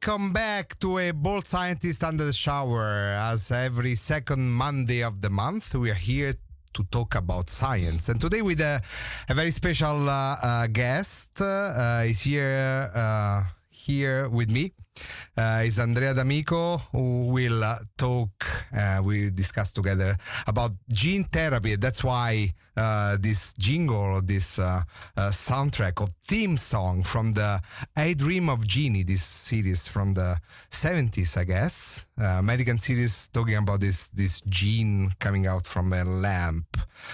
welcome back to A Bold Scientist Under the Shower. As every second Monday of the month, we are here to talk about science. And today with a very special guest is here with me. Is Andrea D'Amico, who will we discuss together about gene therapy. That's why this jingle, this soundtrack or theme song from the I Dream of Jeannie, this series from the 70s, I guess, American series talking about this gene coming out from a lamp,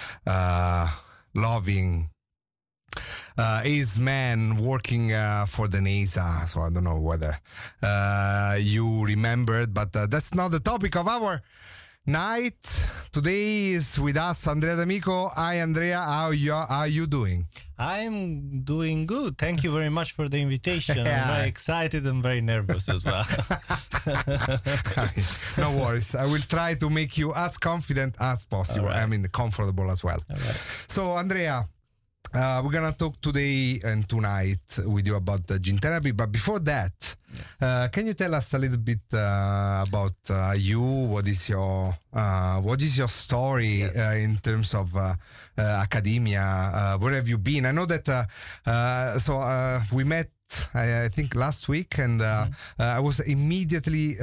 loving is man working for the NASA. So I don't know whether you remembered, but that's not the topic of our night. Today is with us Andrea D'Amico. Hi Andrea, how are you doing? I'm doing good. Thank you very much for the invitation. I'm very excited and very nervous as well. No worries. I will try to make you as confident as possible. Right. I mean, comfortable as well. Right. So Andrea, we're going to talk today and tonight with you about the gene therapy. But before that, can you tell us a little bit about you? What is your story in terms of academia? Where have you been? I know that we met I think last week, and I was immediately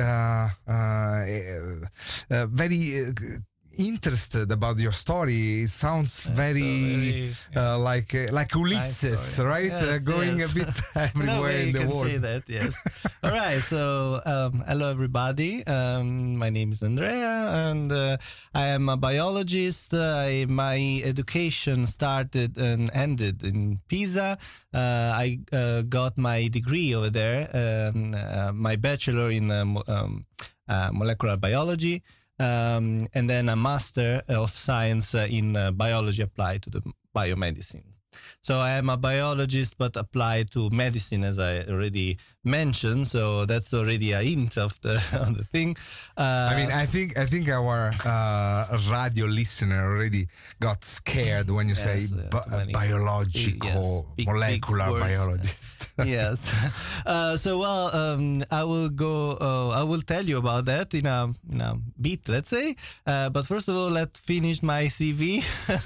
very interested about your story. It sounds very like Ulysses, right? Yes, going a bit everywhere in the world. Say that, yes. All right. So, hello everybody. My name is Andrea, and I am a biologist. My education started and ended in Pisa. I got my degree over there, my bachelor in molecular biology. And then a master of science in biology applied to the biomedicine. So I am a biologist, but applied to medicine, as I already mentioned. So that's already a hint of the thing. I mean, I think our radio listener already got scared when you say biological, molecular biologist. Yes. I will tell you about that in a bit, let's say. But first of all, let's finish my CV.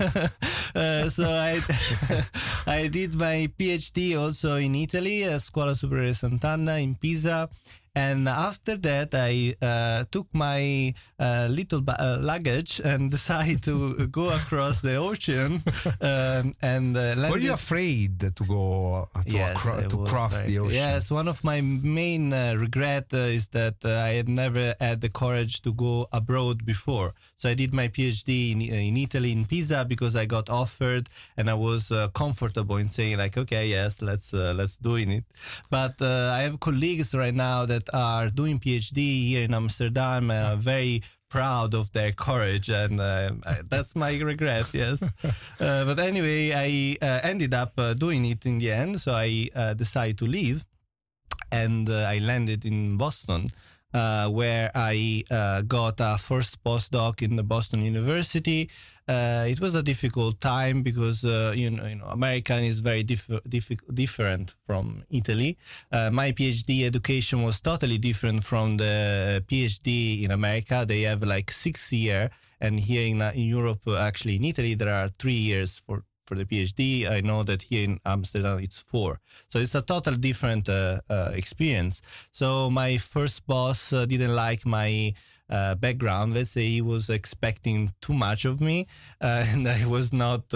I did my PhD also in Italy, at Scuola Superiore Sant'Anna in Pisa. And after that, I took my little luggage and decided to go across the ocean. Were you afraid to go to cross the ocean? Yes, one of my main regret is that I had never had the courage to go abroad before. So I did my PhD in Italy, in Pisa, because I got offered and I was comfortable in saying like, okay, yes, let's do it. But I have colleagues right now that are doing PhD here in Amsterdam and are very proud of their courage, and that's my regret, yes. But anyway, I ended up doing it in the end, so I decided to leave, and I landed in Boston. Where I got a first postdoc in the Boston University. It was a difficult time because American is very different from Italy. My PhD education was totally different from the PhD in America. They have like 6 years, and here in Europe, actually in Italy, there are 3 years for the PhD. I know that here in Amsterdam it's 4. So it's a total different experience. So my first boss didn't like my background. Let's say he was expecting too much of me, and I was not,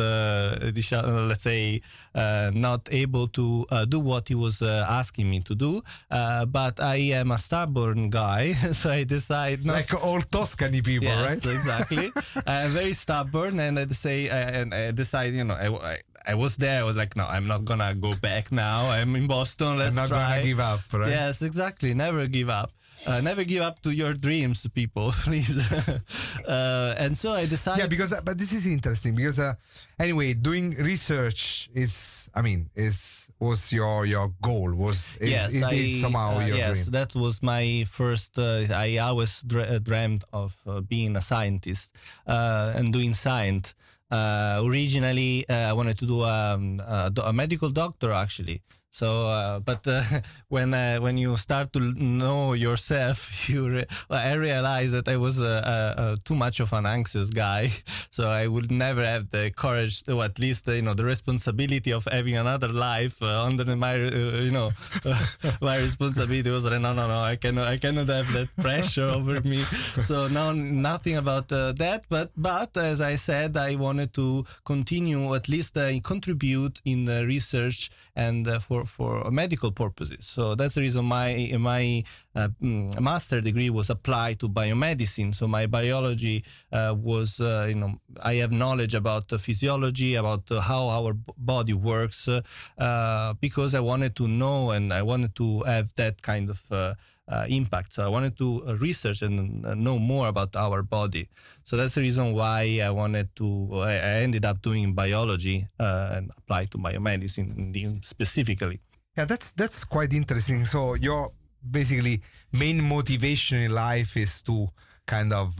not able to do what he was asking me to do. But I am a stubborn guy, so I decide not. Like all Tuscany people, yes, right? Exactly. I'm very stubborn, and I decide, I was there. I was like, no, I'm not gonna go back now. I'm in Boston. Let's try. I'm not gonna give up, right? Yes, exactly. Never give up. Never give up to your dreams, people, please. And so I decided. Yeah, but this is interesting because anyway, doing research was your goal? Somehow your dream? Yes, that was my first. I always dreamed of being a scientist and doing science. Originally, I wanted to do a medical doctor, actually. But when you start to know yourself, I realized that I was too much of an anxious guy, so I would never have the courage, or at least the responsibility of having another life under my my responsibility was like, no, I cannot have that pressure over me. So now nothing about that, but as I said, I wanted to continue, at least contribute in the research and for medical purposes. So that's the reason my master degree was applied to biomedicine. So my biology was, I have knowledge about the physiology, about how our body works, because I wanted to know and I wanted to have that kind of impact. So I wanted to research and know more about our body. So that's the reason why I ended up doing biology and applied to biomedicine specifically. Yeah, that's quite interesting. So your basically main motivation in life is to kind of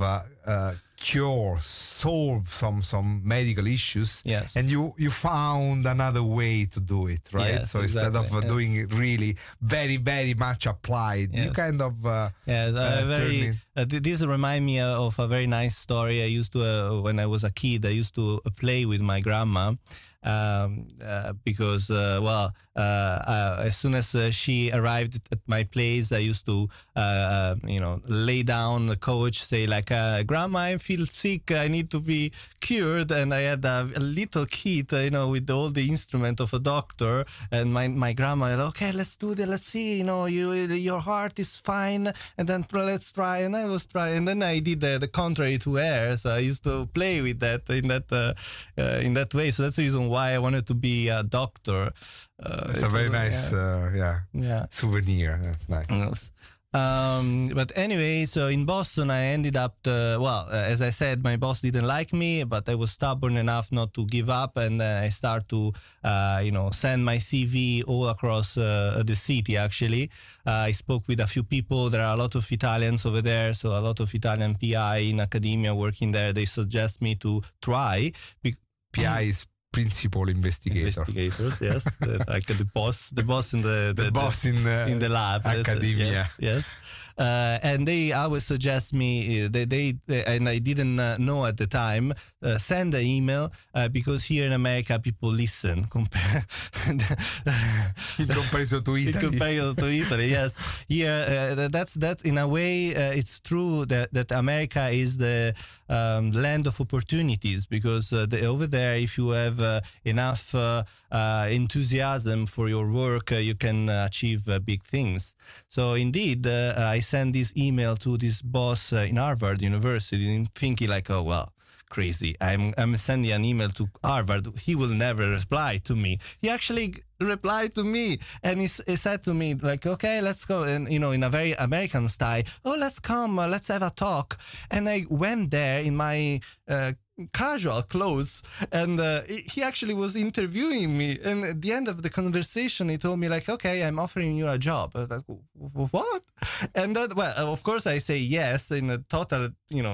solve some medical issues. Yes. And you found another way to do it, right? Yes, so instead of doing it really very, very much applied, you kind of this reminds me of a very nice story. I used to, when I was a kid, I used to play with my grandma. Because as soon as she arrived at my place, I used to lay down the couch, say like, Grandma, I feel sick, I need to be cured. And I had a little kit, with all the instrument of a doctor, and my grandma, okay, let's do that, let's see, your heart is fine, and then let's try. And I was trying, and then I did the contrary to her. So I used to play with that in that way. So that's the reason why I wanted to be a doctor. It's a very nice souvenir. That's nice. Yes. But anyway, so in Boston, I ended up, as I said, my boss didn't like me, but I was stubborn enough not to give up. And I started to, send my CV all across the city, actually. I spoke with a few people. There are a lot of Italians over there. So a lot of Italian PI in academia working there. They suggest me to try. PI is principal investigator. Investigators, yes, like the boss in the boss in the lab, academia. Yes. And they always suggest me. They and I didn't know at the time. Send an email because here in America people listen in comparison to Italy. In comparison to Italy, yes. Here, that's in a way it's true that America is the land of opportunities, because over there, if you have enough enthusiasm for your work, you can achieve big things. So indeed, I sent this email to this boss in Harvard University, thinking like, oh well, crazy. I'm sending an email to Harvard. He will never reply to me. He actually replied to me, and he said to me like, okay, let's go. And in a very American style, oh, let's come, let's have a talk. And I went there in my casual clothes, and he actually was interviewing me. And at the end of the conversation, he told me like, okay, I'm offering you a job. I was like, what? And then, well, of course I say yes in a total,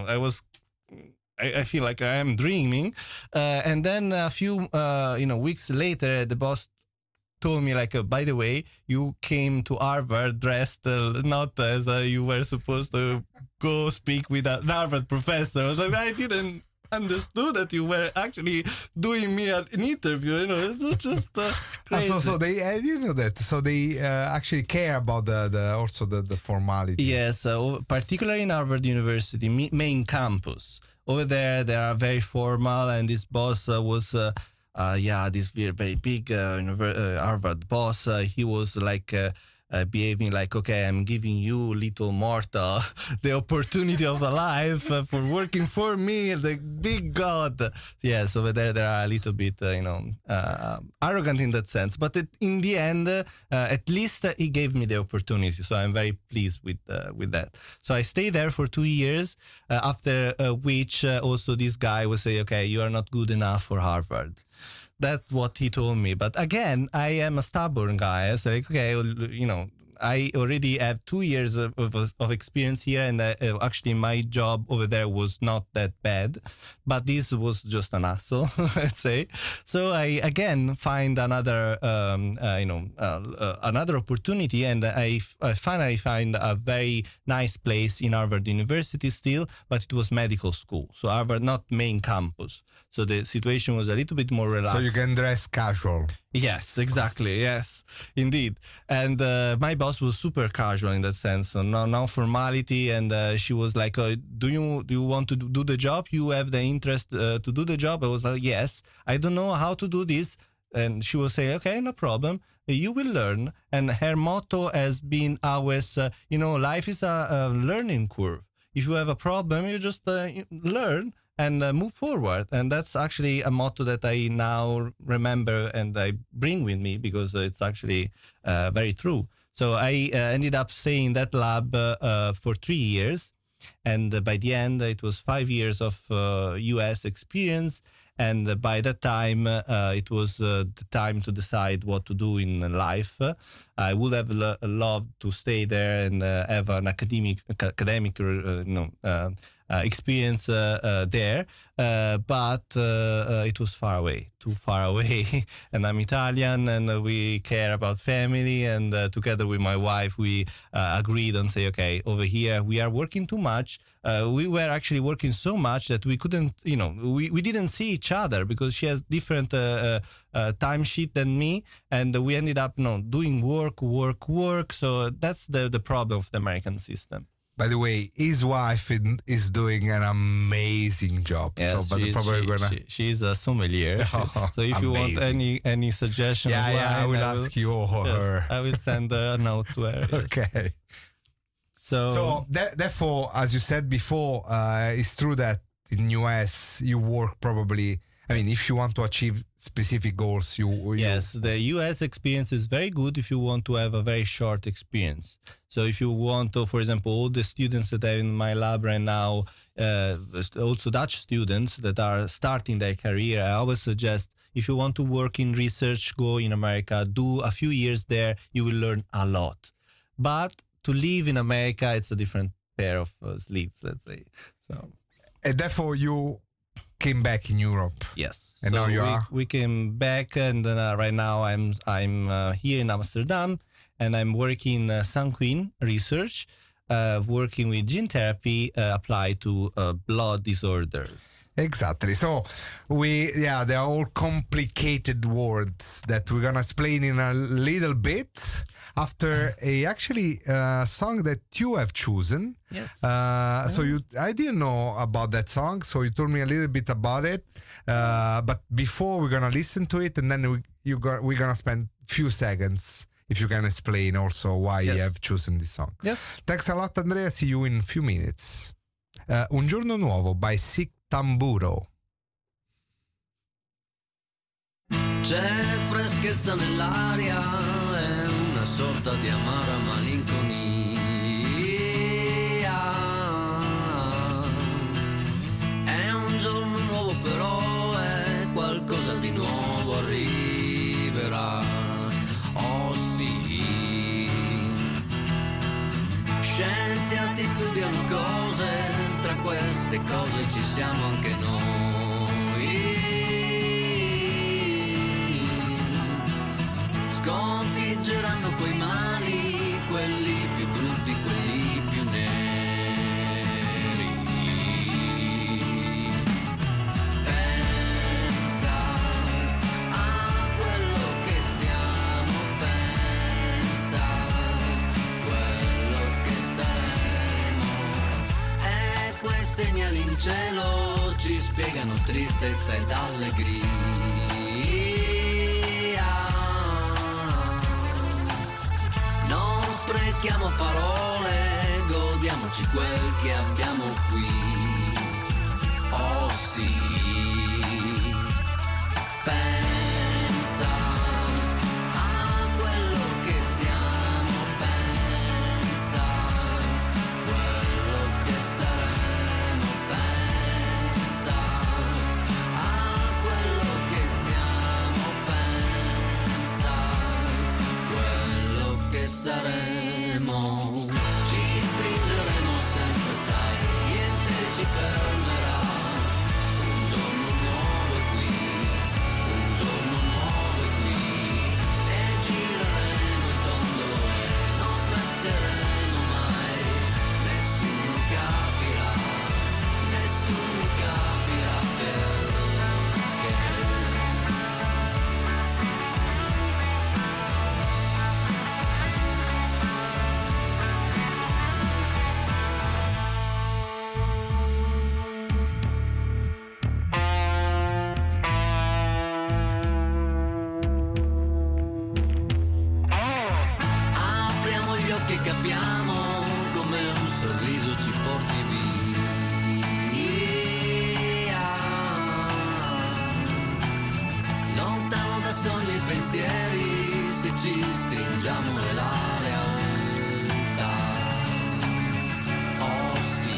I feel like I am dreaming. And then a few, weeks later, the boss told me like, by the way, you came to Harvard dressed not as you were supposed to go speak with an Harvard professor. I was like, I didn't understood that you were actually doing me an interview. It's just crazy. So they, I didn't know that. So they actually care about the formality. Yes, particularly in Harvard University main campus. Over there, they are very formal, and this boss was, this very big Harvard boss. He was like behaving like, okay, I'm giving you, little mortal, the opportunity of a life for working for me, the big God. Yes, over there, they are a little bit, arrogant in that sense. But in the end, at least he gave me the opportunity. So I'm very pleased with that. So I stayed there for 2 years, after which also this guy will say, okay, you are not good enough for Harvard. That's what he told me. But again, I am a stubborn guy. I said, like, okay, I already have 2 years of experience here, and actually my job over there was not that bad, but this was just an hassle, let's say. So I again find another, another opportunity, and I finally find a very nice place in Harvard University still, but it was medical school, so Harvard not main campus. So the situation was a little bit more relaxed. So you can dress casual. Yes, exactly. Yes, indeed. And my boss was super casual in that sense. So no formality. And she was like, do you want to do the job? You have the interest to do the job? I was like, yes. I don't know how to do this. And she was saying, okay, no problem. You will learn. And her motto has been always, life is a learning curve. If you have a problem, you just learn and move forward. And that's actually a motto that I now remember and I bring with me because it's actually very true. So I ended up staying in that lab for 3 years. And by the end, it was 5 years of US experience. And by that time, it was the time to decide what to do in life. I would have loved to stay there and have an academic experience there, but it was too far away. And I'm Italian, and we care about family. And together with my wife, we agreed on say, okay, over here we are working too much. We were actually working so much that we couldn't, we didn't see each other because she has different time sheet than me, and we ended up doing work. So that's the problem of the American system. By the way, his wife is doing an amazing job. Yes, she's a sommelier. So if you want any suggestion, I will ask you or her. I will send a note to her. Yes. Okay. So therefore, as you said before, it's true that in US you work probably. I mean, if you want to achieve specific goals, Yes, the US experience is very good if you want to have a very short experience. So if you want to, for example, all the students that are in my lab right now, also Dutch students that are starting their career, I always suggest if you want to work in research, go in America, do a few years there, you will learn a lot. But to live in America, it's a different pair of sleeves, let's say. So, and therefore you came back in Europe. Yes, and so now we came back, and then right now I'm here in Amsterdam, and I'm working sanguine research, working with gene therapy applied to blood disorders. Exactly. So they are all complicated words that we're gonna explain in a little bit after a song that you have chosen. Yes. So I didn't know about that song, so you told me a little bit about it. But before we're gonna listen to it, and then we're gonna spend few seconds if you can explain also why you have chosen this song. Yes. Thanks a lot, Andrea. See you in a few minutes. Un giorno nuovo by Sick Tamburo. C'è freschezza nell'aria, è una sorta di amara malinconia. È un giorno nuovo, però è qualcosa di nuovo arriverà. Oh sì. Scienziati studiano cose, tra queste cose ci siamo anche noi. Sconfiggeranno quei mali, quelli più brutti, quelli più neri. Pensa a quello che siamo, pensa quello che saremo. E quei segnali in cielo ci spiegano tristezza ed allegria. Sprechiamo parole, godiamoci quel che abbiamo qui. Oh sì, pensa a quello che siamo, pensa quello che saremo, pensa a quello che siamo, pensa quello che saremo. pensieri se ci stringiamo la realtà. Oh sì,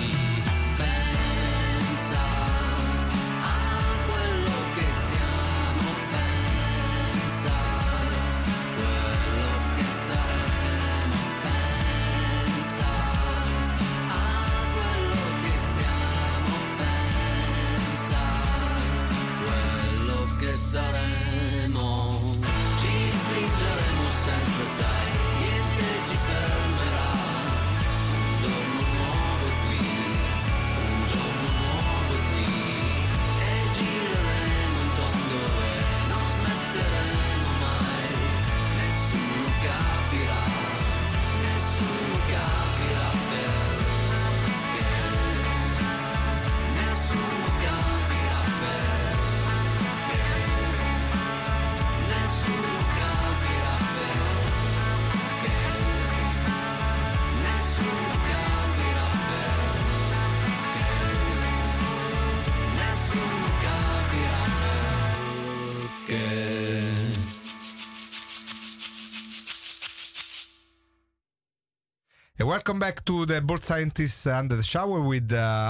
pensa a quello che siamo, pensa quello che saremo, pensa a quello che siamo, pensa quello che saremo. Ci stringeremo sempre, sai, niente ci fermerà. Un giorno nuovo qui, un giorno nuovo qui, e gireremo in tondo e non smetteremo mai. Nessuno capirà perché. Nessuno capirà perché. Nessuno capirà perché. Nessuno capirà perché. Nessuno capirà perché. And welcome back to the Board Scientists Under the Shower with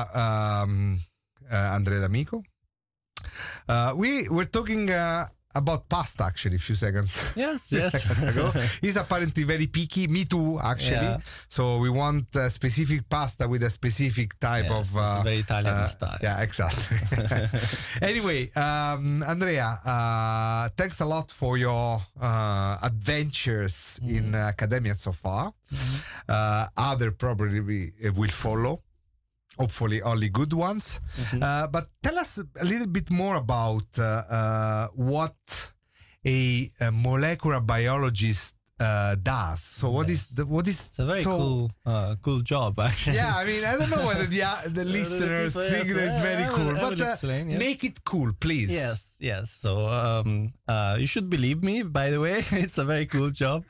Andrea D'Amico. We were talking about pasta actually a few seconds. Yes, few yes. seconds ago. He's apparently very picky. Me too, actually. Yeah. So we want a specific pasta with a specific type Yes, of it's very Italian style. Yeah, exactly. Anyway, Andrea, thanks a lot for your adventures in academia so far. Other probably will follow. Hopefully only good ones. But tell us a little bit more about what a molecular biologist does. So what is It's a very cool job, actually. Yeah, I mean, I don't know whether the listeners people, think yes, that it's very I cool, will but explain, yes. make it cool, please. Yes. So you should believe me. By the way, it's a very cool job.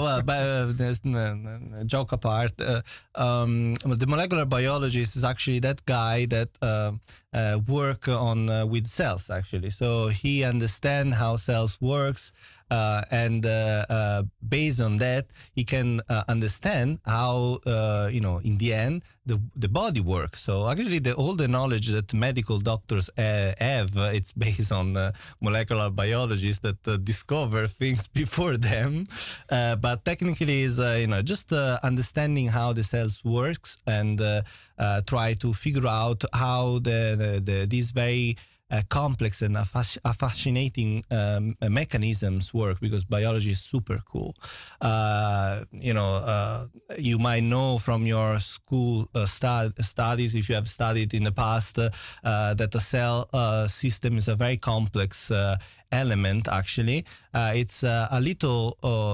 Joke apart, the molecular biologist is actually that guy that work on with cells. Actually, so he understands how cells works. And based on that, he can understand how, in the end, the body works. So actually, all the knowledge that medical doctors have, it's based on molecular biologists that discover things before them. But technically, is just understanding how the cells works and try to figure out how these very complex and fascinating mechanisms work, because biology is super cool. You might know from your school studies, if you have studied in the past, that the cell system is a very complex element. Actually, it's a little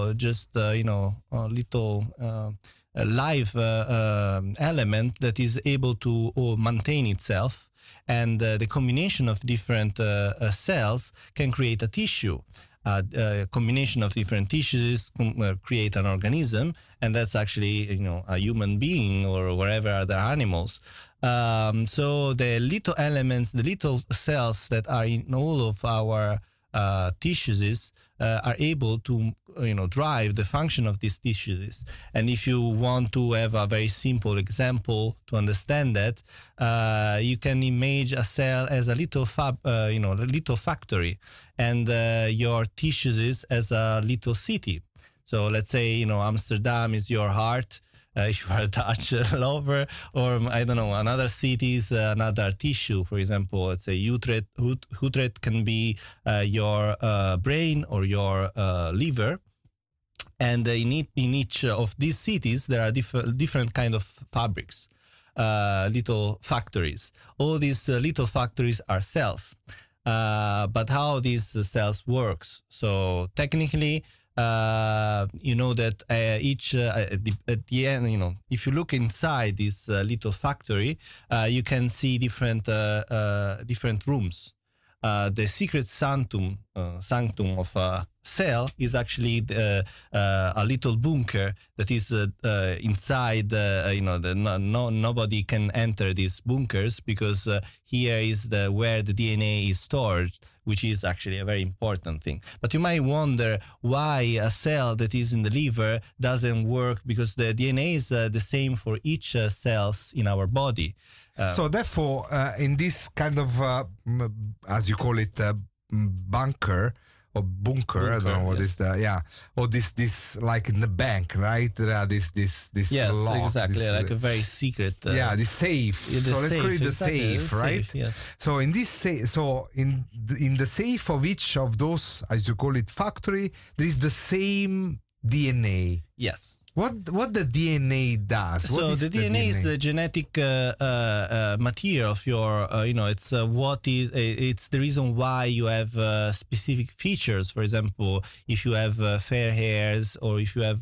live element that is able to maintain itself. And the combination of different cells can create a tissue. A combination of different tissues create an organism, and that's actually a human being or whatever other animals. So the little elements, the little cells that are in all of our tissues are able to drive the function of these tissues. And if you want to have a very simple example to understand that, you can imagine a cell as a little little factory, and your tissues as a little city. So let's say Amsterdam is your heart. If you are a Dutch lover, or I don't know, another city is another tissue. For example, let's say Utrecht can be your brain or your liver. And in each of these cities, there are different kind of fabrics, little factories. All these little factories are cells. But how these cells works? So technically, that each at the end, if you look inside this little factory, you can see different rooms. The secret sanctum sanctum of a cell is actually a little bunker that is inside. Nobody can enter these bunkers because here is where the DNA is stored, which is actually a very important thing. But you might wonder why a cell that is in the liver doesn't work, because the DNA is the same for each cells in our body. So therefore, in this kind of, as you call it, bunker, or bunker, I don't know what is or this like in the bank, right? There are this yes, lock, exactly, this, like a very secret. The safe. The so let's safe, call it the exactly, safe, right? Safe, yes. So in this in the safe of each of those, as you call it, factory, there is the same DNA. Yes. What the DNA does? So the DNA is the genetic material of your, it's it's the reason why you have specific features. For example, if you have fair hairs, or if you have,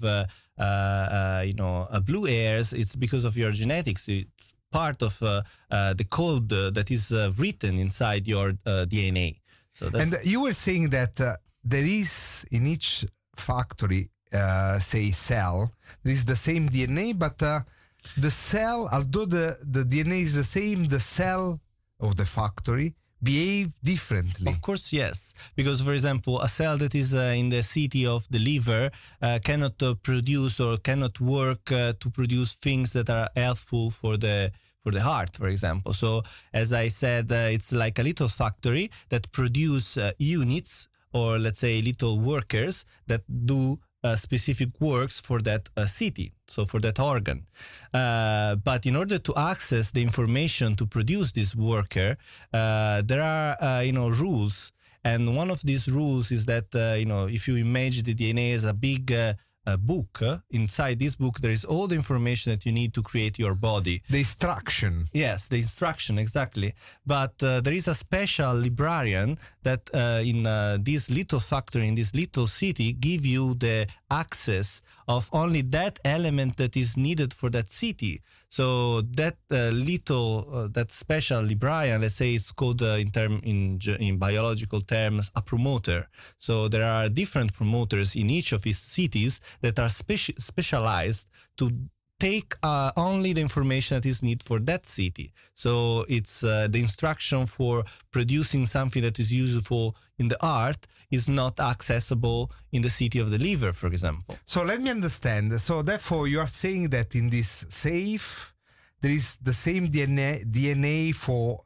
blue hairs, it's because of your genetics. It's part of the code that is written inside your DNA. So that's, and you were saying that there is in each factory, say cell, there is the same DNA, but the cell, although the DNA is the same, the cell of the factory behave differently. Of course, yes. Because, for example, a cell that is in the city of the liver cannot produce or cannot work to produce things that are helpful for the heart, for example. So, as I said, it's like a little factory that produce units, or let's say little workers that do specific works for that city, so for that organ. But in order to access the information to produce this worker, there are rules. And one of these rules is that if you imagine the DNA as a big book, inside this book there is all the information that you need to create your body. The instruction. Yes, the instruction, exactly. But there is a special librarian that in this little factory, in this little city, give you the access of only that element that is needed for that city. So that that special librarian, let's say, it's called in biological terms a promoter. So there are different promoters in each of these cities that are specialized to take only the information that is needed for that city. So it's the instruction for producing something that is useful in the heart is not accessible in the city of the liver, for example. So let me understand. So therefore, you are saying that in this safe, there is the same DNA for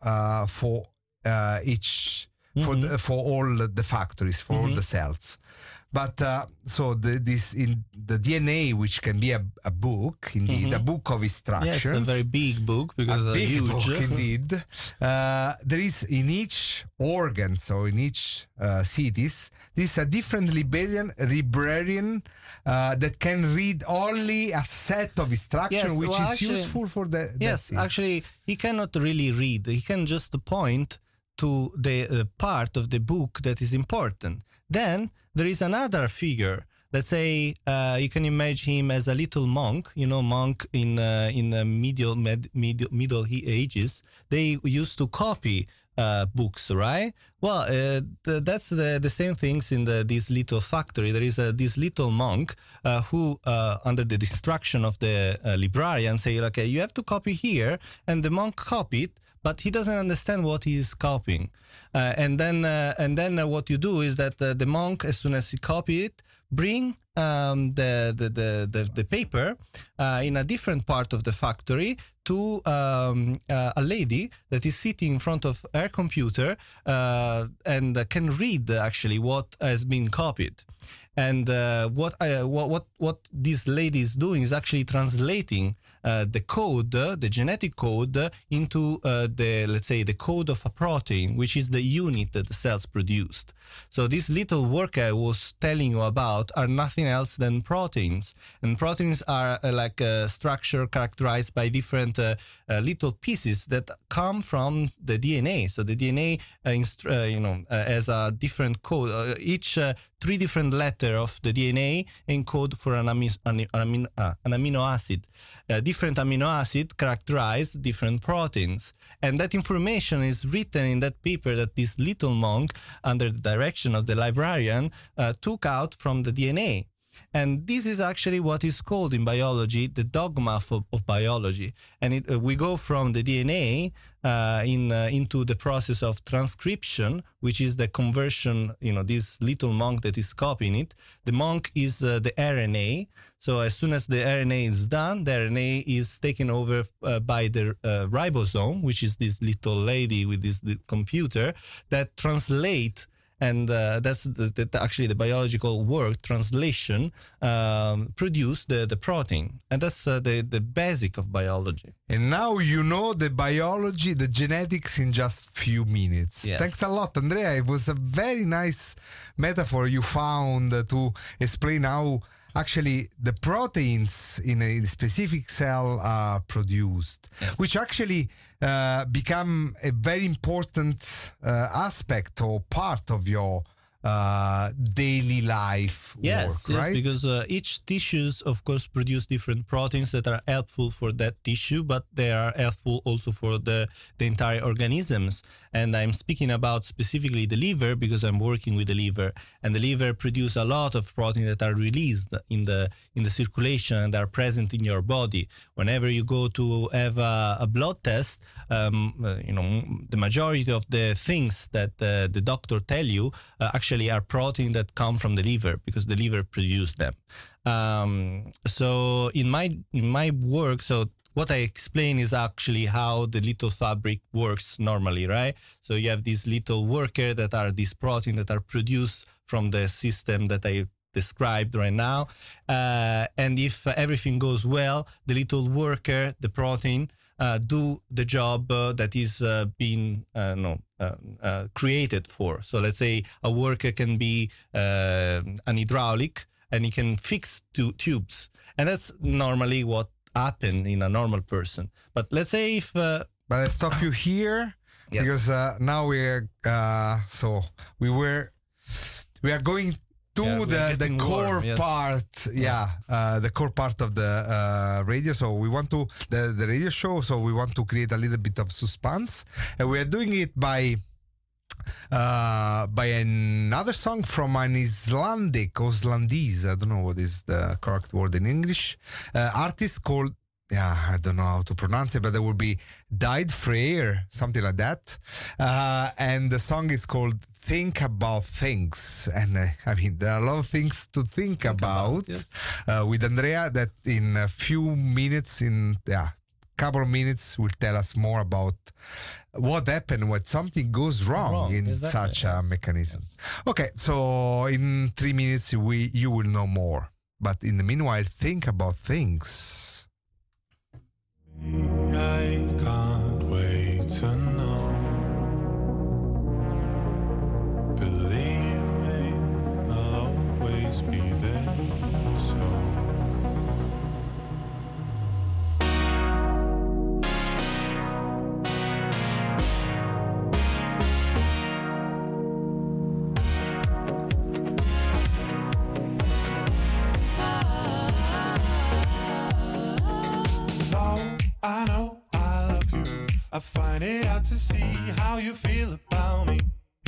each, for all the factories, for all the cells. But so this in the DNA, which can be a book, indeed, a book of instructions. Yes, a very big book, because a big huge book, indeed. There is in each organ, so in each cities, there is a different librarian that can read only a set of instructions, which is actually, useful for the. Yes, actually, he cannot really read. He can just point to the part of the book that is important. Then there is another figure. Let's say you can imagine him as a little monk. Monk in the Middle Ages, they used to copy books, right? Well, that's the same things in this little factory. There is this little monk who, under the instruction of the librarian, say, okay, you have to copy here, and the monk copied, but he doesn't understand what he is copying. And then what you do is that the monk, as soon as he copy it, bring the paper in a different part of the factory to a lady that is sitting in front of her computer and can read actually what has been copied. And what this lady is doing is actually translating the code, the genetic code, into let's say the code of a protein, which is the unit that the cells produced. So this little work I was telling you about are nothing else than proteins, and proteins are like a structure characterized by different little pieces that come from the DNA. So the DNA, has a different code. Each 3 different letters of the DNA encode for an amino acid. Different amino acid characterize different proteins. And that information is written in that paper that this little monk, under the direction of the librarian, took out from the DNA. And this is actually what is called in biology the dogma of biology. And we go from the DNA into the process of transcription, which is the conversion, this little monk that is copying it. The monk is the RNA. So as soon as the RNA is done, the RNA is taken over by the ribosome, which is this little lady with this computer that translate. And that's actually the biological work, translation, produce the protein. And that's the basic of biology. And now you know the biology, the genetics in just few minutes. Yes. Thanks a lot, Andrea. It was a very nice metaphor you found to explain how actually the proteins in a specific cell are produced, yes, which actually become a very important aspect or part of your daily life yes, work, right? Because each tissues, of course, produce different proteins that are helpful for that tissue, but they are helpful also for the entire organisms. And I'm speaking about specifically the liver because I'm working with the liver, and the liver produce a lot of proteins that are released in the circulation and are present in your body. Whenever you go to have a blood test, the majority of the things that the doctor tell you actually are proteins that come from the liver because the liver produce them. So in my work, so what I explain is actually how the little fabric works normally, right? So you have these little workers that are these proteins that are produced from the system that I described right now. And if everything goes well, the little worker, the protein, do the job that is being created for. So let's say a worker can be an hydraulic and he can fix 2 tubes. And that's normally what happens in a normal person. But let's say if... But I stop you here, yes, because now we're we are going to the core warm, yes, part, the core part of the radio. So we want to the radio show. So we want to create a little bit of suspense, and we are doing it by another song from an Icelandic. I don't know what is the correct word in English. Artist called. I don't know how to pronounce it, but there will be Died Freyr, something like that. And the song is called Think About Things. And there are a lot of things to think about yes, with Andrea that in a few minutes, couple of minutes, will tell us more about what happened when something goes wrong in exactly, such a mechanism. Yes. Okay, so in 3 minutes, you will know more. But in the meanwhile, think about things. I can't wait to know. Believe me, I'll always be there. So I know I love you. I find it hard to see how you feel about me.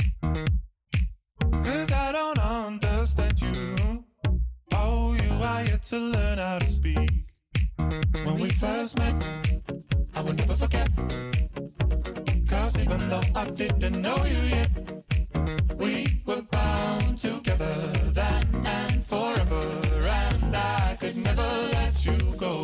'Cause I don't understand you. Oh, you are yet to learn how to speak. When we first met, I will never forget. 'Cause even though I didn't know you yet, we were bound together then and forever. And I could never let you go.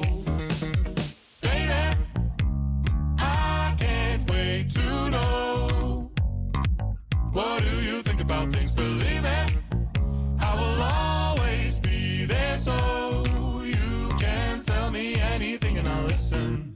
To know, what do you think about things? Believe it, I will always be there, so you can tell me anything and I'll listen.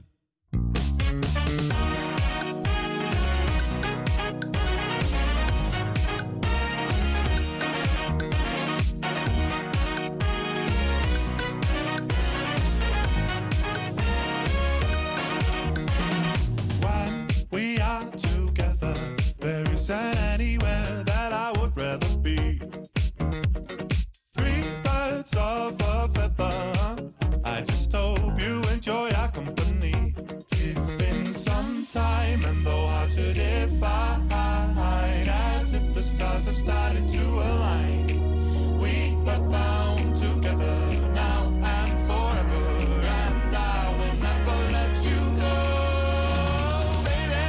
decided to align. We were bound together now and forever, and I will never let you go. Baby,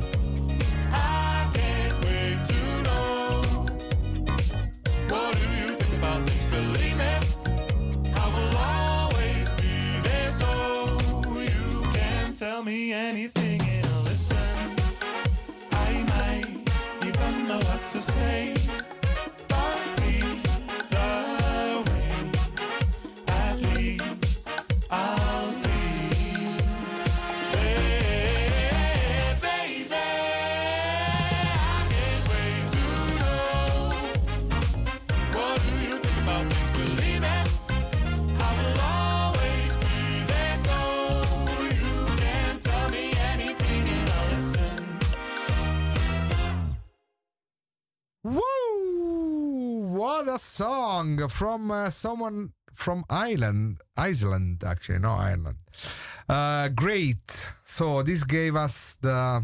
I can't wait to know. What do you think about this? Believe me, I will always be there, so you can tell me anything and listen. I might even know what to say. But either way, at least I'll be. Hey, baby, I can't wait to know. What do you think about this? Believe it, I will always be there, so you can tell me anything and I'll listen. Woo! What a song from someone from Iceland, actually, no, Ireland. Great. So this gave us the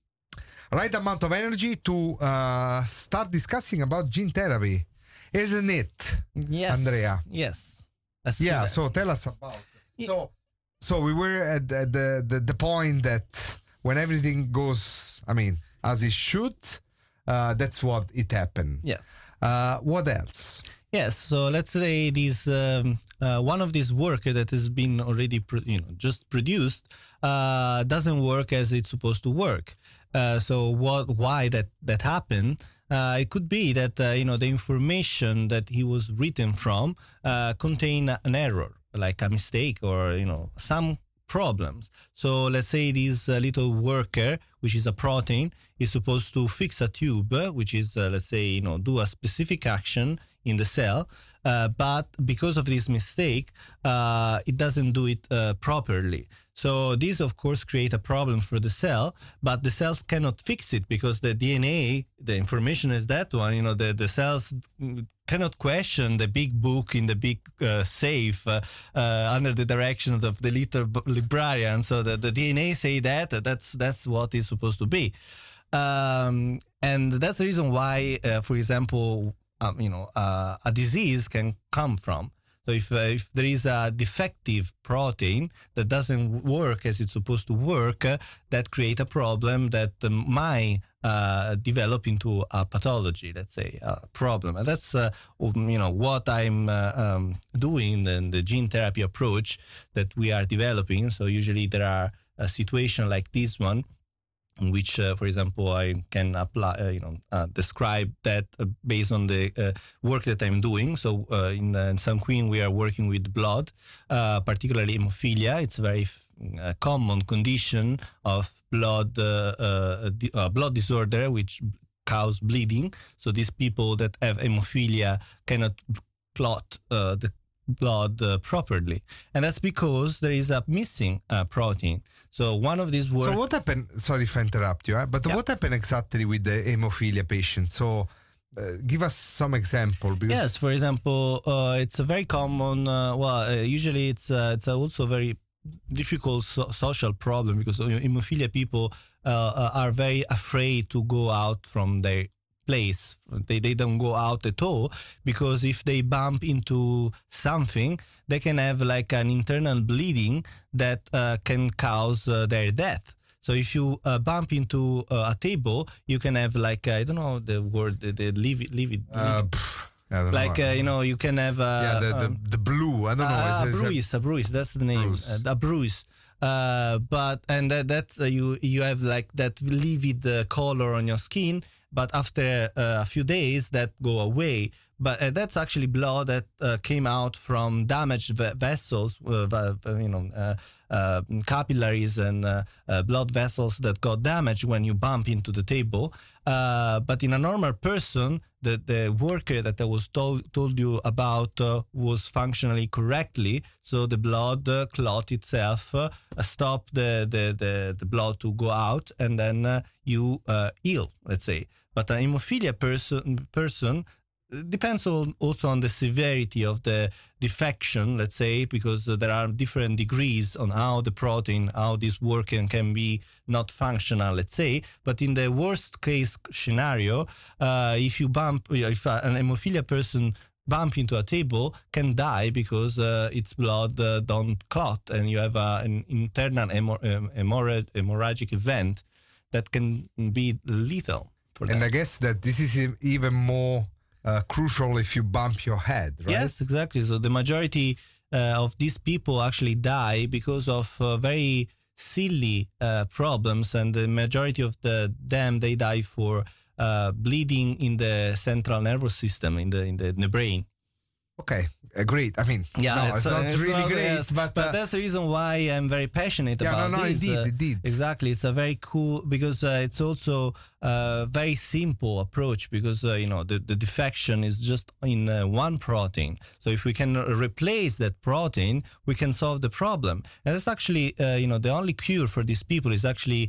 right amount of energy to start discussing about gene therapy, isn't it? Yes, Andrea. Yes. Let's do Yeah. that. So tell us about. Yeah. So we were at the point that when everything goes, I mean, as it should, that's what it happened. Yes. What else? Yes, so let's say this one of these work that has been already just produced doesn't work as it's supposed to work. So why that happened? It could be that the information that he was written from contain an error, like a mistake or some problems. So let's say this little worker, which is a protein, is supposed to fix a tube, which is let's say do a specific action in the cell, but because of this mistake, it doesn't do it properly. So this, of course, create a problem for the cell, but the cells cannot fix it because the DNA, the information is that one. The cells cannot question the big book in the big safe under the direction of the little librarian. So the DNA say that's what is supposed to be, and that's the reason why, for example, a disease can come from. So if there is a defective protein that doesn't work as it's supposed to work, that create a problem that might develop into a pathology, let's say, a problem. And that's what I'm doing in the gene therapy approach that we are developing. So usually there are a situation like this one, in which, for example, I can apply, describe that based on the work that I'm doing. So in Sun Queen, we are working with blood, particularly hemophilia. It's a very common condition of blood disorder, which cause bleeding. So these people that have hemophilia cannot clot the blood properly, and that's because there is a missing protein. So one of these work. So what happened? Sorry if I interrupt you, but what happened exactly with the hemophilia patient? So give us some example. Because Yes, for example, it's a very common. Usually it's also very difficult social problem because hemophilia people are very afraid to go out from their place. They don't go out at all because if they bump into something, they can have like an internal bleeding that can cause their death. So if you bump into a table, you can have like I don't know the word, the leave it. I don't Like know. you can have the blue. I don't know. A bruise. That's the name. Bruise. A bruise. That's you have like that livid color on your skin. But after a few days, that go away. But that's actually blood that came out from damaged vessels, capillaries and blood vessels that got damaged when you bump into the table. But in a normal person, the worker that I was told you about was functionally correctly. So the blood clot itself stop the blood to go out, and then you heal, let's say. But a hemophilia person depends also on the severity of the defection, let's say, because there are different degrees on how the protein, how this working can be not functional, let's say. But in the worst case scenario, if an hemophilia person bump into a table, can die because its blood don't clot, and you have an internal hemorrhagic event that can be lethal for them. And I guess that this is even more crucial if you bump your head, right? Yes, exactly. So the majority of these people actually die because of very silly problems, and the majority of them they die for bleeding in the central nervous system, in the brain. Okay, great. I mean, no, it's not really great, yes, but that's the reason why I'm very passionate about this. Indeed. Exactly, it's a very cool, because it's also a very simple approach, because the defection is just in one protein. So if we can replace that protein, we can solve the problem. And that's actually the only cure for these people is actually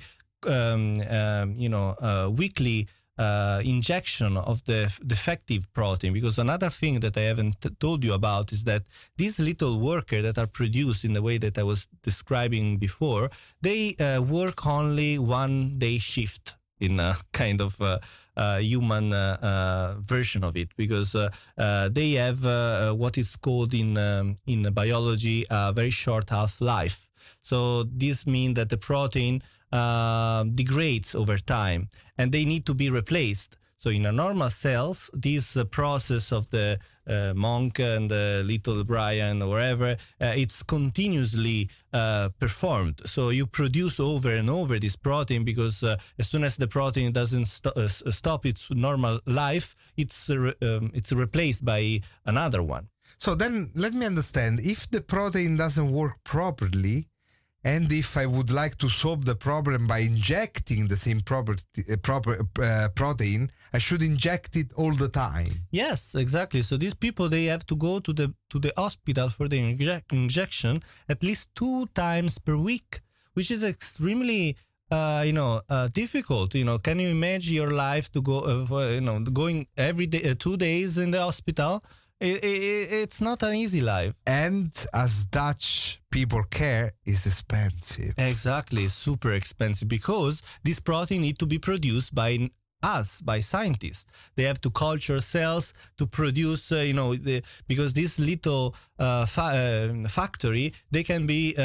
weekly injection of the defective protein. Because another thing that I haven't told you about is that these little workers that are produced in the way that I was describing before, they work only 1 day shift in a kind of human version of it, because they have what is called in biology a very short half-life. So this means that the protein degrades over time, and they need to be replaced. So in a normal cells, this process of the monk and the little Brian or wherever, it's continuously performed. So you produce over and over this protein, because as soon as the protein doesn't stop its normal life, it's replaced by another one. So then let me understand, if the protein doesn't work properly, and if I would like to solve the problem by injecting the same protein, I should inject it all the time. Yes, exactly. So these people, they have to go to the hospital for the injection at least 2 times per week, which is extremely difficult. Can you imagine your life to go going every day 2 days in the hospital? It's not an easy life. And as Dutch people care, is expensive. Exactly, super expensive, because this protein need to be produced by scientists. They have to culture cells to produce, because this little factory, they can be,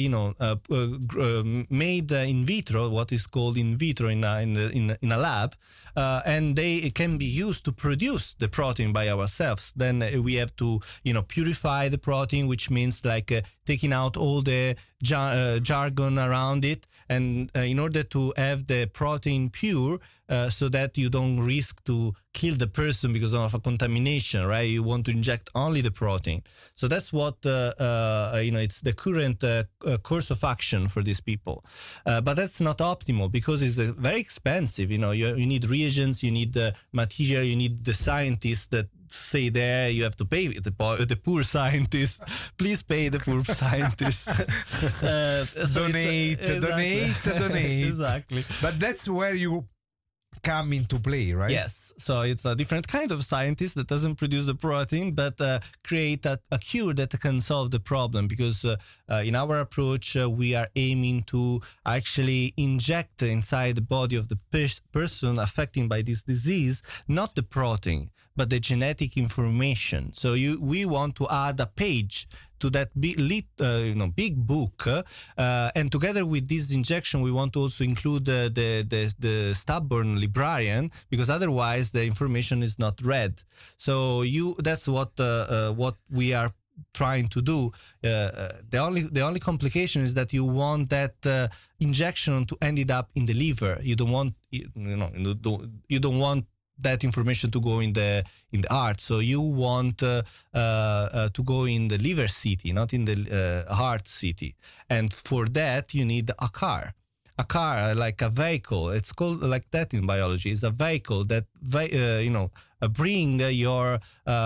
made in vitro, what is called in vitro in a lab, and they can be used to produce the protein by ourselves. Then we have to, purify the protein, which means like taking out all the jargon around it, and in order to have the protein pure, so that you don't risk to kill the person because of a contamination, right? You want to inject only the protein. So that's what, it's the current course of action for these people. But that's not optimal, because it's very expensive. You need reagents, you need the material, you need the scientists that stay there. You have to pay the poor scientists. Please pay the poor scientists. Donate. Exactly. But that's where you come into play, right? Yes. So it's a different kind of scientist that doesn't produce the protein, but create a cure that can solve the problem. Because in our approach, we are aiming to actually inject inside the body of the person affected by this disease, not the protein, but the genetic information. So we want to add a page to that big book, and together with this injection, we want to also include the stubborn librarian, because otherwise the information is not read. So that's what we are trying to do. The only complication is that you want that injection to end up in the liver. You don't want you don't want that information to go in the heart. So you want to go in the liver city, not in the heart city. And for that, you need a car. A car, like a vehicle. It's called like that in biology. It's a vehicle that bring your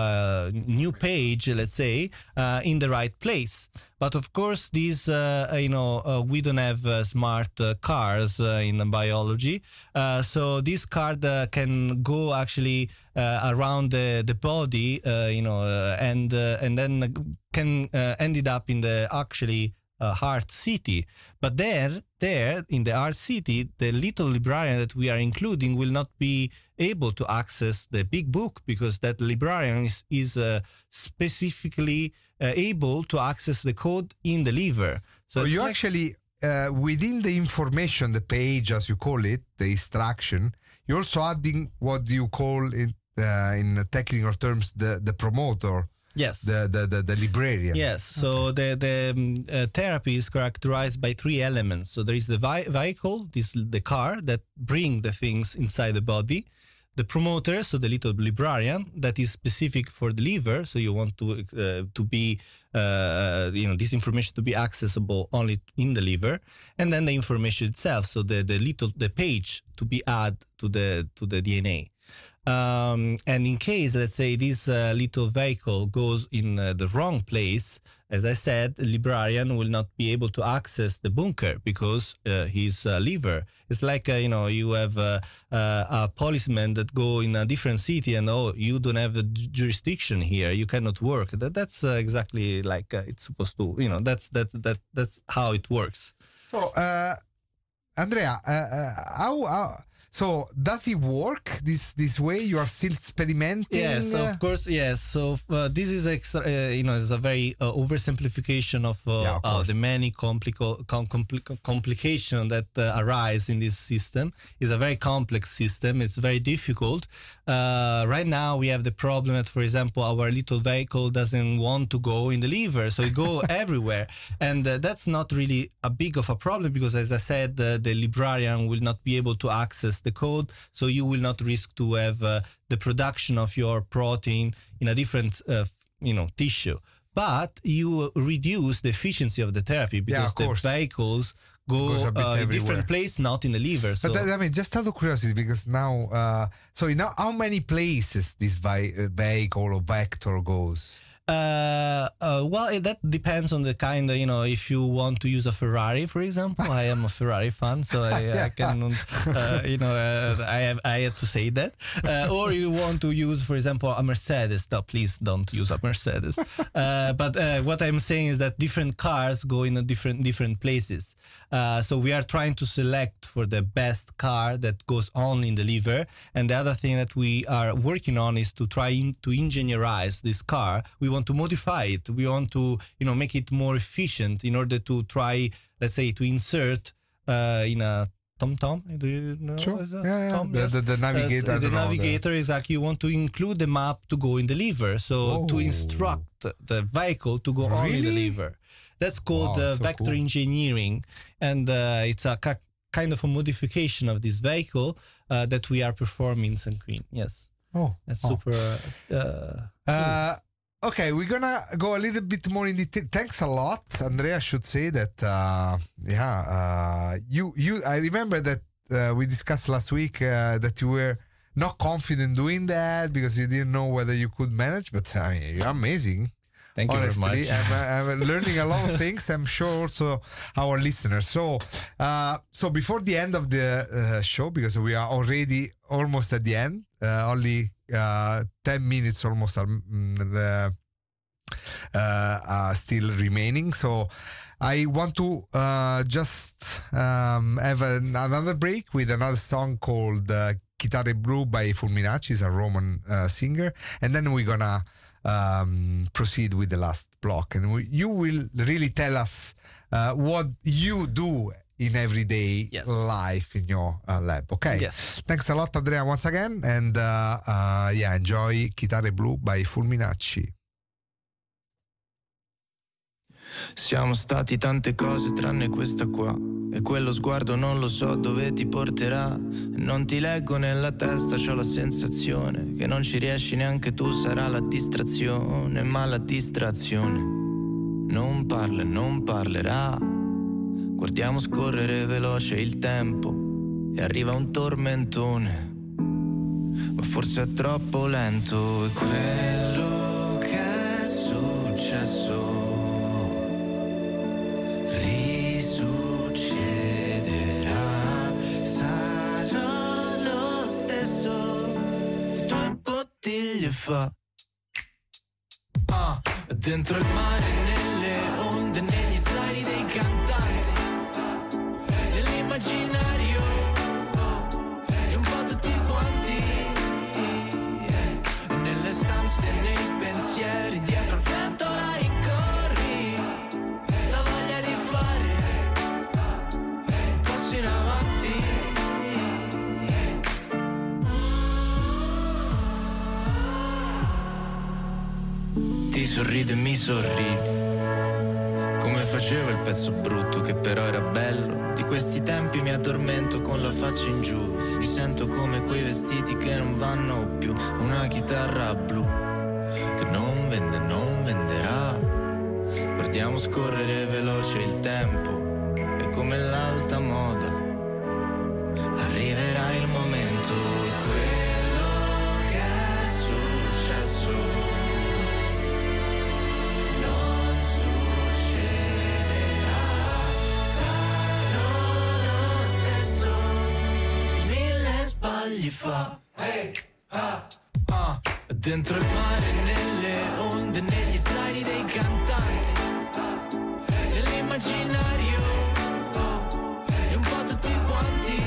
new page, let's say, in the right place. But of course, these, we don't have smart cars in biology. So this card can go actually around the body, and then can ended up in the actually heart city. But there in the heart city, the little librarian that we are including will not be able to access the big book, because that librarian is specifically able to access the code in the liver. So you actually, within the information, the page, as you call it, the instruction, you're also adding what you call in technical terms the promoter. Yes. The librarian. Yes. So the therapy is characterized by 3 elements. So there is the vehicle, the car that bring the things inside the body. The promoter, so the little librarian that is specific for the liver. So you want to be, this information to be accessible only in the liver, and then the information itself. So the page to be added to the DNA. And in case, let's say, this little vehicle goes in the wrong place, as I said, the librarian will not be able to access the bunker because his liver. It's like, you have a policeman that go in a different city and, you don't have the jurisdiction here, you cannot work. That's exactly like it's supposed to, that's how it works. So, Andrea, how so does it work this way? You are still experimenting? Yes, of course. Yes. So this is is a very oversimplification of the many complications that arise in this system. It's a very complex system. It's very difficult. Right now we have the problem that, for example, our little vehicle doesn't want to go in the liver, so it go everywhere, and that's not really a big of a problem because, as I said, the librarian will not be able to access the code, so you will not risk to have the production of your protein in a different tissue, but you reduce the efficiency of the therapy because the vehicles go in different place, not in the liver. So. But I mean, just out of curiosity, because now, how many places this vehicle or vector goes? Well, that depends on the kind. If you want to use a Ferrari, for example, I am a Ferrari fan, so I can, I had to say that. Or you want to use, for example, a Mercedes. No, please don't use a Mercedes. But what I'm saying is that different cars go in different places. So we are trying to select for the best car that goes only in the liver. And the other thing that we are working on is to try to engineerize this car. We want to modify it. We want to, make it more efficient in order to try, let's say, to insert in a TomTom. Do you know? Sure. Tom? Yes. The navigator. The navigator is like you want to include the map to go in the liver. So to instruct the vehicle to go only in the liver. That's called vector engineering. And it's a kind of a modification of this vehicle that we are performing in Sanquin. Yes. That's super. Okay, we're gonna go a little bit more in detail. Thanks a lot, Andrea. I should say that. I remember that we discussed last week that you were not confident doing that because you didn't know whether you could manage. But I mean, you're amazing. Thank you very much. I'm learning a lot of things. I'm sure also our listeners. So before the end of the show, because we are already almost at the end, only 10 minutes almost still remaining. So I want to just have another break with another song called Chitarre Blu by Fulminacci. He's a Roman singer. And then we're going to proceed with the last block. And you will really tell us what you do in everyday life in your lab. Okay. Yes. Thanks a lot, Andrea, once again. And enjoy Chitarre Blu by Fulminacci. Siamo stati tante cose tranne questa qua, e quello sguardo non lo so dove ti porterà. Non ti leggo nella testa, c'ho la sensazione che non ci riesci neanche tu, sarà la distrazione, ma la distrazione non parla e non parlerà. Guardiamo scorrere veloce il tempo e arriva un tormentone. ma forse è troppo lento. E quello che è successo risuccederà, sarò lo stesso di 2 bottiglie fa. Dentro il mare, nelle onde, negli zaini dei cantanti, nell'immaginario di un po' tutti quanti, nelle stanze, nei pensieri, dietro al vento la rincorri, la voglia di fare un passo in avanti. Ti sorrido e mi sorridi, come faceva il pezzo brutto che però era bello. Di questi tempi mi addormento con la faccia in giù, mi sento come quei vestiti che non vanno più, una chitarra blu che non vende, non venderà. Guardiamo scorrere veloce il tempo e come l'alta moda arriverà il momento. Quello che è successo gli fa. Hey, dentro il mare, nelle onde, negli zaini dei cantanti, nell'immaginario di un po' tutti quanti,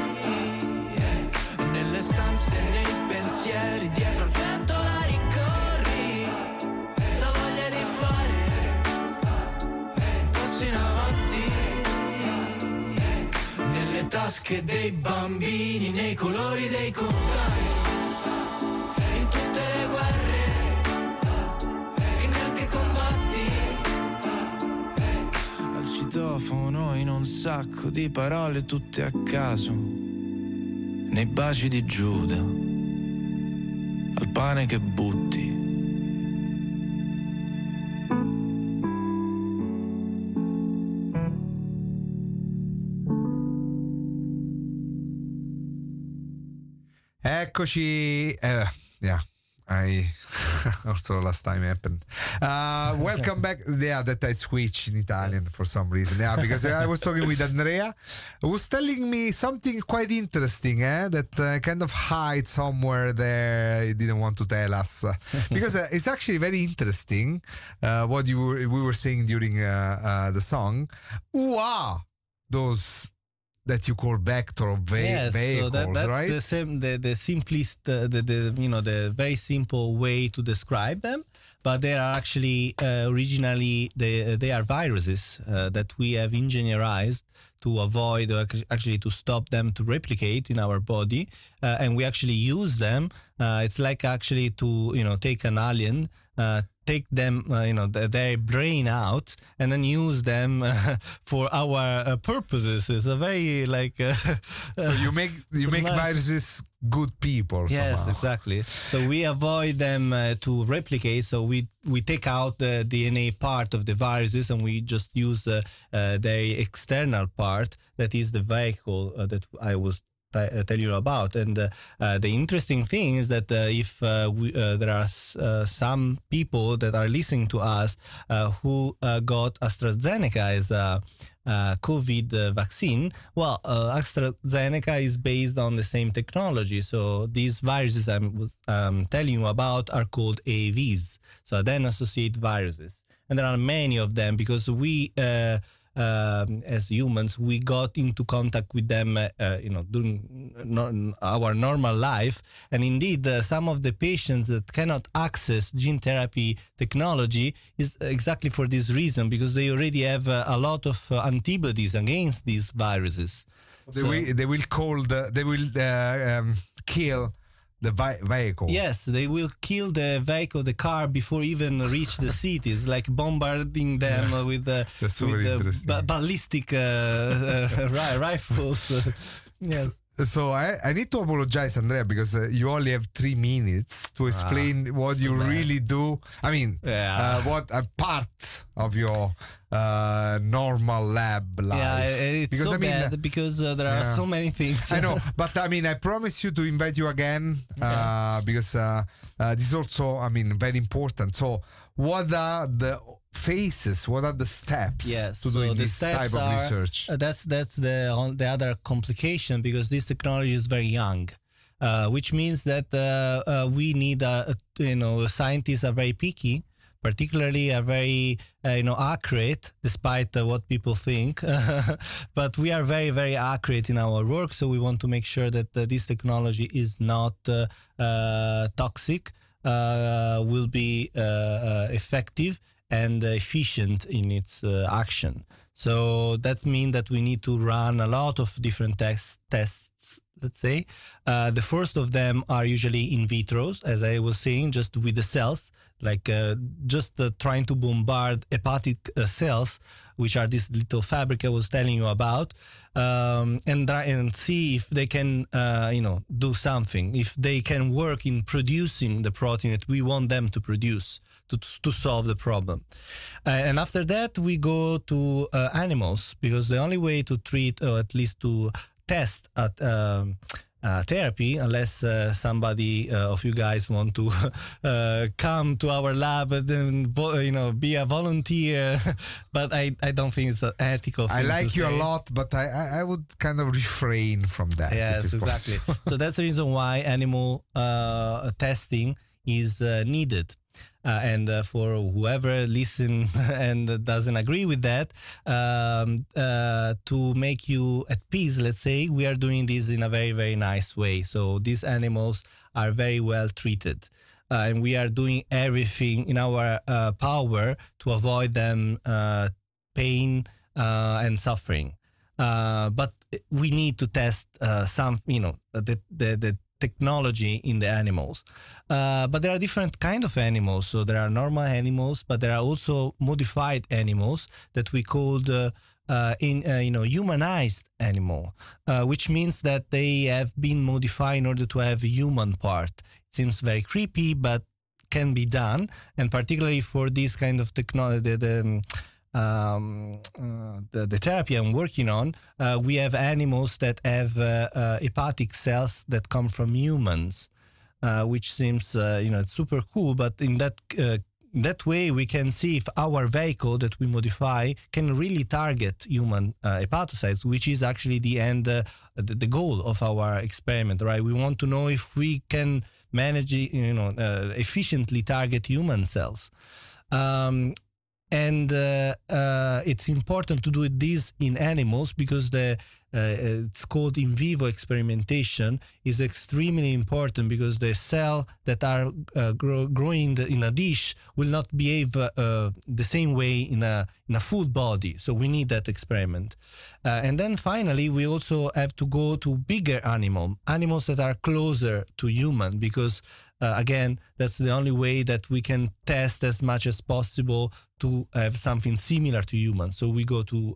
nelle stanze, nei pensieri, dietro al vento la rincorri, la voglia di fare un passo in avanti, nelle tasche dei bambini, nei colori dei contanti, in tutte le guerre che neanche combatti, al citofono, in un sacco di parole tutte a caso, nei baci di Giuda, al pane che butti. Eccoci, yeah, I also last time happened. Welcome back. Yeah, that I switched in Italian for some reason. Yeah, because I was talking with Andrea, who was telling me something quite interesting, that kind of hide somewhere there. He didn't want to tell us because it's actually very interesting. What we were saying during the song. Who are those that you call vector of vehicles, so that's right? the simplest, the very simple way to describe them. But they are actually originally they are viruses that we have engineerized to avoid, or actually to stop them to replicate in our body, and we actually use them. It's like actually to take an alien. Take them, their brain out, and then use them for our purposes. It's a very so you make viruses good people. Yes, somehow. Exactly. So we avoid them to replicate. So we take out the DNA part of the viruses, and we just use their external part, that is the vehicle that I was tell you about. And the interesting thing is that if there are some people that are listening to us who got AstraZeneca as a COVID vaccine, well, AstraZeneca is based on the same technology. So these viruses I was telling you about are called AAVs, so adeno-associated viruses. And there are many of them because we as humans, we got into contact with them, during our normal life. And indeed, some of the patients that cannot access gene therapy technology is exactly for this reason, because they already have a lot of antibodies against these viruses. They will kill the vehicle. Yes, they will kill the vehicle, the car, before even reach the cities, like bombarding them with ballistic rifles. Yes. So I need to apologize, Andrea, because you only have 3 minutes to explain what you really do. I mean, what a part of your normal lab life. Yeah, it's because, so I mean, bad because there are so many things. I know, but I mean, I promise you to invite you again because this is also, I mean, very important. So, what are the phases? What are the steps to doing this type of research? That's the other complication, because this technology is very young, which means that we need scientists are very picky. Particularly are very accurate, despite what people think. But we are very, very accurate in our work, so we want to make sure that this technology is not toxic, will be effective and efficient in its action. So that means that we need to run a lot of different tests, let's say. The first of them are usually in vitro, as I was saying, just with the cells, like trying to bombard hepatic cells, which are this little fabric I was telling you about, and see if they can, do something, if they can work in producing the protein that we want them to produce to solve the problem. And after that, we go to animals, because the only way to treat, or at least to test at therapy, unless somebody of you guys want to come to our lab and then be a volunteer, but I don't think it's an ethical thing. I like to you say. a lot, but I would kind of refrain from that. Yes, exactly. So that's the reason why animal testing is needed. And for whoever listen and doesn't agree with that, to make you at peace, let's say, we are doing this in a very, very nice way. So these animals are very well treated. And we are doing everything in our power to avoid them pain and suffering. But we need to test the technology in the animals. But there are different kind of animals. So there are normal animals, but there are also modified animals that we called humanized animal, which means that they have been modified in order to have a human part. It seems very creepy, but can be done. And particularly for this kind of technology, the therapy I'm working on, we have animals that have hepatic cells that come from humans, which seems it's super cool. But in that way, we can see if our vehicle that we modify can really target human hepatocytes, which is actually the goal of our experiment, right? We want to know if we can manage, efficiently target human cells. And it's important to do this in animals because it's called in vivo experimentation is extremely important, because the cell that are growing in a dish will not behave the same way in a food body. So we need that experiment. And then finally, we also have to go to bigger animals that are closer to human, because again, that's the only way that we can test as much as possible to have something similar to humans. So we go to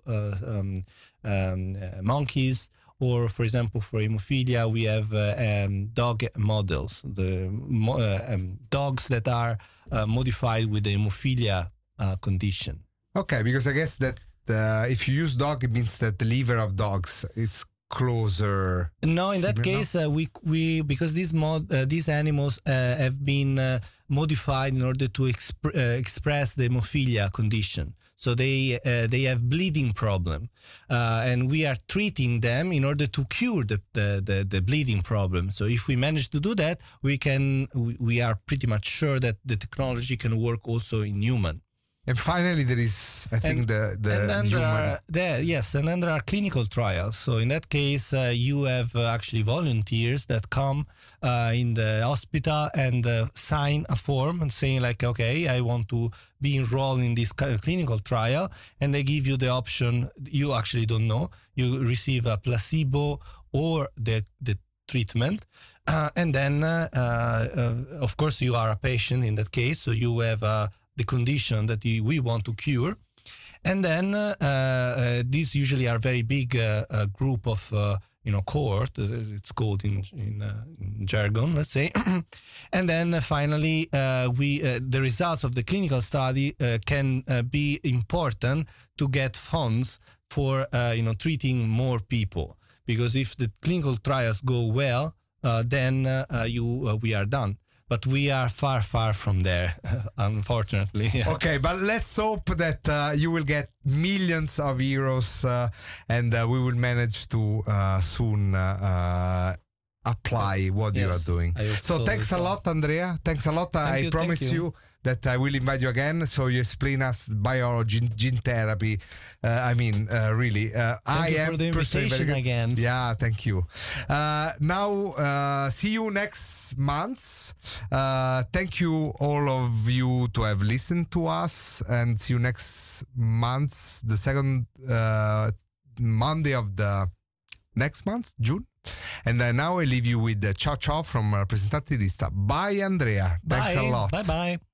monkeys, or for example, for hemophilia, we have dog models, dogs that are modified with the hemophilia condition. Okay, because I guess that if you use dog, it means that the liver of dogs is closer. No, in that case, we because these animals have been modified in order to express the hemophilia condition. So they have bleeding problem, and we are treating them in order to cure the bleeding problem. So if we manage to do that, we are pretty much sure that the technology can work also in human. And finally, there is, I think, the human. And then there are clinical trials. So in that case, you have actually volunteers that come in the hospital and sign a form and saying like, okay, I want to be enrolled in this clinical trial. And they give you the option. You actually don't know. You receive a placebo or the treatment. And then, of course, you are a patient in that case. So you have the condition that we want to cure. And then these usually are very big group of cohort. It's called in jargon, let's say. And then finally, the results of the clinical study can be important to get funds for treating more people. Because if the clinical trials go well, then we are done. But we are far, far from there, unfortunately. Okay, but let's hope that you will get millions of euros and we will manage to soon apply what you are doing. So thanks a lot, Andrea. Thanks a lot. I promise you that I will invite you again, so you explain us biology, gene therapy. Really. Thank you for the invitation again. Yeah, thank you. Now, see you next month. Thank you, all of you, to have listened to us, and see you next month, the second Monday of the next month, June. And now I leave you with the ciao ciao from Rappresentanti Lista. Bye, Andrea. Thanks a lot. Bye-bye.